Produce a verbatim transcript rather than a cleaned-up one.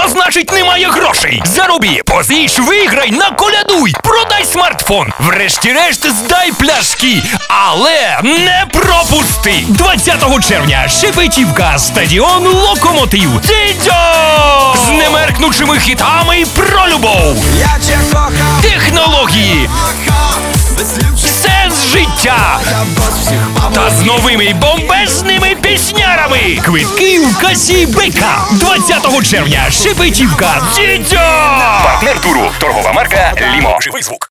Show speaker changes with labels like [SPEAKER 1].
[SPEAKER 1] то значить немає грошей. Заробі, позич, виграй, наколядуй, продай смартфон. Врешті-решт здай пляшки, але не пропусти. двадцятого червня Шепетівка, стадіон Локомотив. Дідьо! З немеркнучими хітами про любов, технології, сенс життя та з новими бомбезними піснярами. Квитки в касі Бека. двадцятого червня Шепетівка. Дідьо!
[SPEAKER 2] Партнер туру. Торгова марка Лімо. Живий звук.